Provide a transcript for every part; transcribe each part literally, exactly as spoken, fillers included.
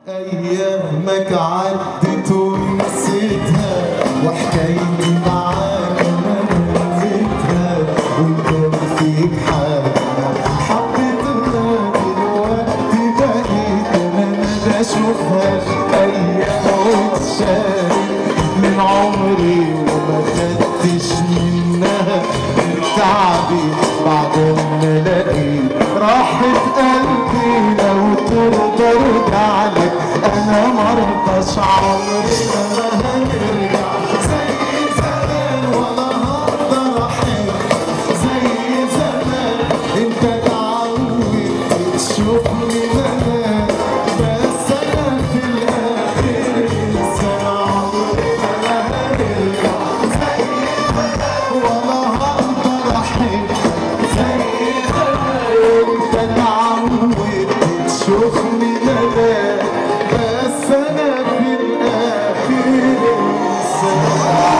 أيامك عدت ونسيتها وحكايتي معاك أنا نسيتها وكان فيك حاجة حبيتها دلوقتي بقيت أنا ما بشوفهاش أيام واتشالت من عمري وما خدتش منها تعبي بعد ما لقيت راحت قلبي لو ترضى ارجع لك انا مرضاش عمرنا ما هنرجع زي زمان ولا هقدر احب زي زمان انت اتعودت تشوفني زمان بس انا في الاخر انسان عمرنا ما هنرجع زي زمان ولا هقدر احب زي زمان انت اتعودت تشوفني زمان بس انا في الاخر انسان.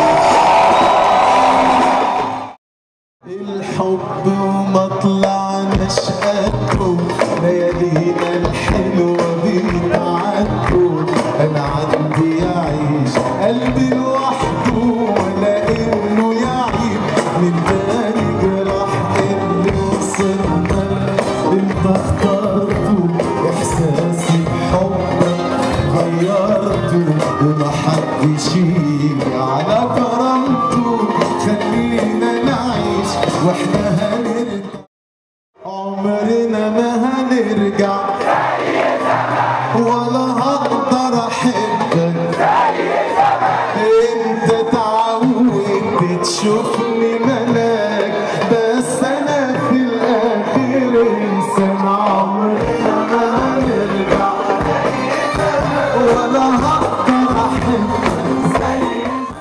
الحب ومطلعنا شقاكم ليالينا الحلوه بيتعدوا انا عندي يعيش قلبي لوحده ولا انه يعيب من تاني جراح اللي وصلنا انت اخترته احساسي بحبك غيرته ومحدش